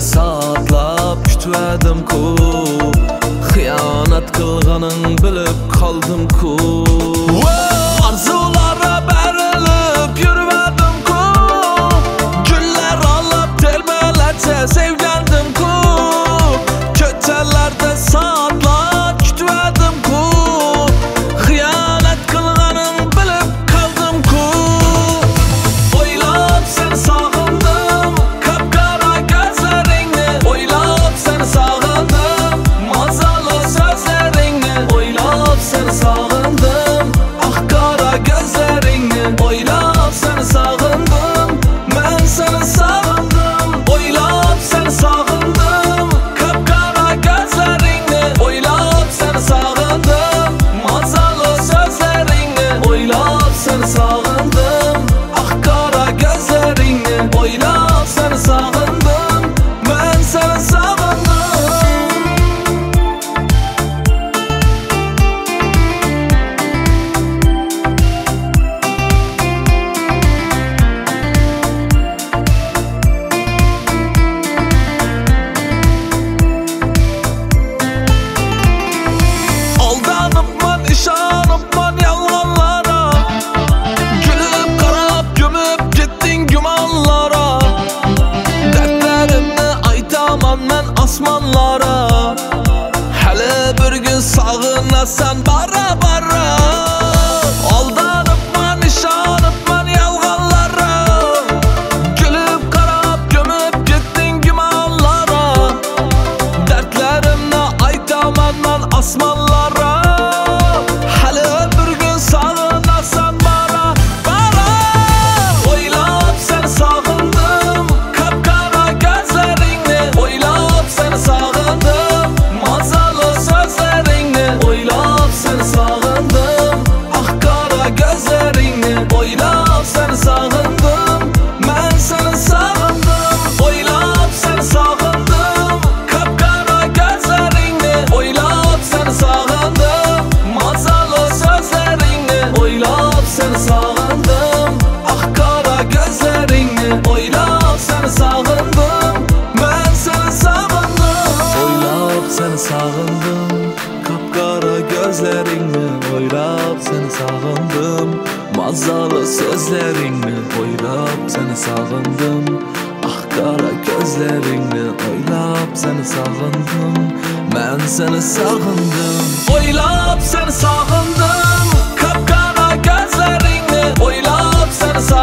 saatlab kütvedim-ku, xiyanat qilganing bilib qoldim-ku. Arzulara berilib yürüvedim-ku, güller alıp telmelerce sevgendim-ku. Köçelerde saatlar kütvedim-ku, xiyanat qilganing bilib qoldim-ku. Oylab seni sağındım, kapkara gözlerini. Oylab seni sağındım, mazalı sözlerini. Oylab seni sağındım, ah kara gözlerini. Oylab seni sağındım, ben seni sağındım. Oylab seni sağındım, kapkara gözlerini. Oylab seni sağındım, mazalı sözlerini. Oylab seni sağındım, ah kara gözlerini. Oylab seni sağındım, ben seni sağındım. Aldanıpman, işanıpman yalanlara, gülüp karab gömüp gittin gümanlara. Dertlerimni aytaman men asmanlara, hele bir gün sağınasan bara bara. Aldanıpman, işanıpman yalanlara, gülüp karab gömüp gittin gümanlara. Dertlerimni aytaman men asmanlara, hele bir gün sağınasan bara bara. Oylab seni sağındım, kapkara gözlerini. Oylab seni sağındım, mazalı sözlerini. Oylab seni sağındım, ah kara gözlerini. Oylab seni sağındım, ben seni sağındım. Oylab seni sağındım, kapkara gözlerini. Oylab seni sağındım, mazalı sözlerini. Oylab seni sağındım, ah kara gözlerini. Oylab seni sağındım, ben seni sağındım. Oylab seni sağındım, kapkara gözlerini. Oylab seni sağındım, mazalı sözlerini. Oylab seni sağındım, ah kara gözlerini. Oylab seni sağındım, ben seni sağındım. Oylab seni sağındım, kapkara gözlerini. Oylab seni sağındım.